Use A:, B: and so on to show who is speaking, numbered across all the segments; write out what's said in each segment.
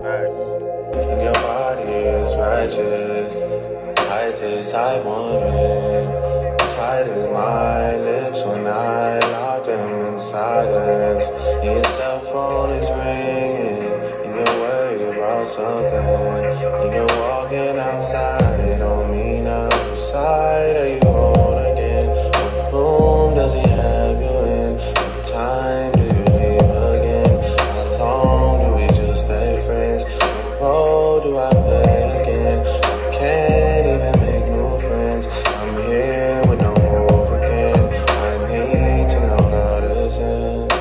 A: And your body is righteous, tight as I want it, tight as my lips when I lock them in silence. And your cell phone is ringing, and you're worried about something. And you're walking outside, don't mean outside. Are you on again? What room does he have you in? What time do you leave again? How long do we just stay friends? What role do I play again? I can't even make new friends. I'm here with no move again. I need to know how this ends.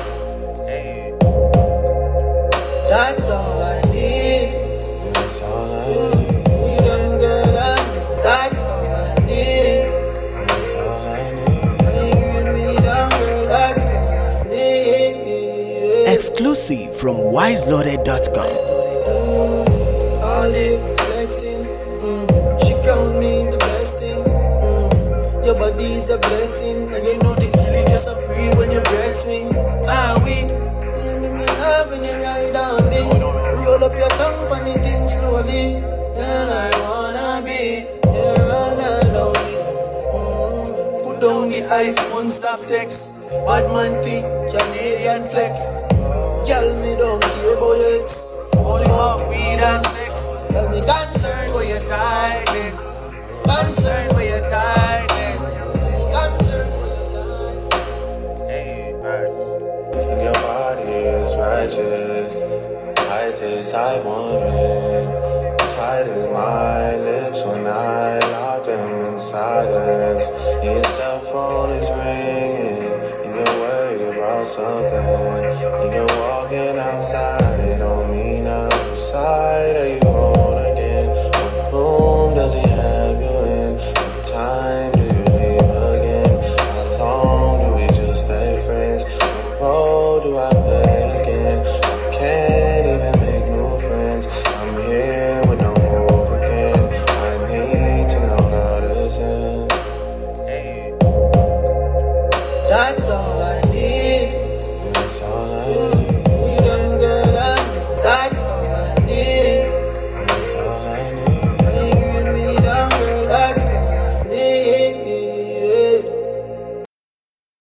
B: That's all I need.
A: That's all I need.
B: Freedom, girl, that's all I need.
A: That's all I need.
B: Freedom, girl, that's all I need.
C: Exclusive from wiseloaded.com.
B: All the flexing, she count me the best thing. Your body's a blessing, and you know the killing just a free when you breast me. We make me love when you ride on me. Roll up your tongue, funny thing slowly, and I wanna be there all alone. Put down the iPhone, stop text. Bad man thing, Canadian flex. Girl, me don't care about your ex. Only want weed and sex. Tell me concerned with your tightness. Concerned with your tightness. Tell me concerned with your tightness.
A: And your body is righteous, tight as I want it, tight as my lips when I lock them in silence. And your cell phone is ringing, and you're worried about something. And you're walking outside,